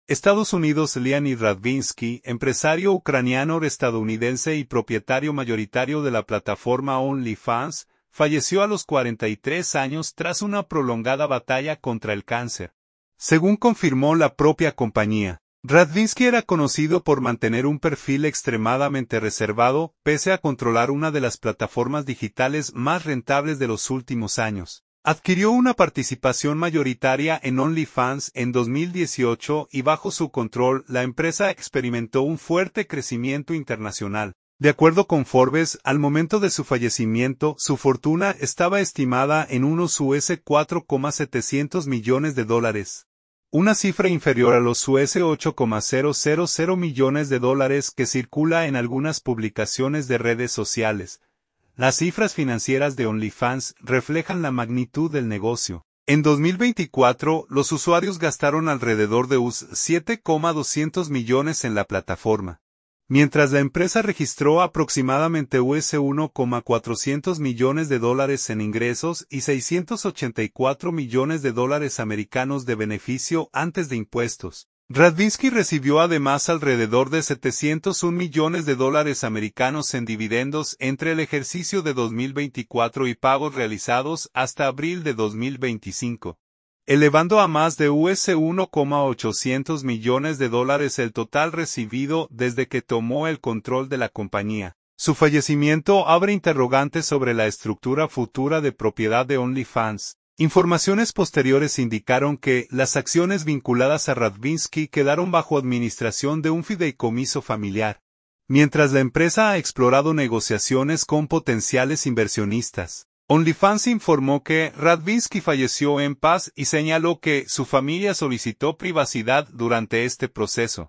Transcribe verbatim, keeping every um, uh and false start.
Estados Unidos. Leonid Radvinsky, empresario ucraniano-estadounidense y propietario mayoritario de la plataforma OnlyFans, falleció a los cuarenta y tres años tras una prolongada batalla contra el cáncer. Según confirmó la propia compañía, Radvinsky era conocido por mantener un perfil extremadamente reservado, pese a controlar una de las plataformas digitales más rentables de los últimos años. Adquirió una participación mayoritaria en OnlyFans en dos mil dieciocho y bajo su control la empresa experimentó un fuerte crecimiento internacional. De acuerdo con Forbes, al momento de su fallecimiento, su fortuna estaba estimada en unos U S cuatro coma setecientos millones de dólares. Una cifra inferior a los U S ocho coma cero cero cero millones de dólares que circula en algunas publicaciones de redes sociales. Las cifras financieras de OnlyFans reflejan la magnitud del negocio. En dos mil veinticuatro, los usuarios gastaron alrededor de U S siete coma doscientos millones en la plataforma, mientras la empresa registró aproximadamente U S uno coma cuatrocientos millones de dólares en ingresos y seiscientos ochenta y cuatro millones de dólares americanos de beneficio antes de impuestos. Radvinsky recibió además alrededor de setecientos un millones de dólares americanos en dividendos entre el ejercicio de dos mil veinticuatro y pagos realizados hasta abril de dos mil veinticinco, elevando a más de U S uno coma ochocientos millones de dólares el total recibido desde que tomó el control de la compañía. Su fallecimiento abre interrogantes sobre la estructura futura de propiedad de OnlyFans. Informaciones posteriores indicaron que las acciones vinculadas a Radvinsky quedaron bajo administración de un fideicomiso familiar, mientras la empresa ha explorado negociaciones con potenciales inversionistas. OnlyFans informó que Radvinsky falleció en paz y señaló que su familia solicitó privacidad durante este proceso.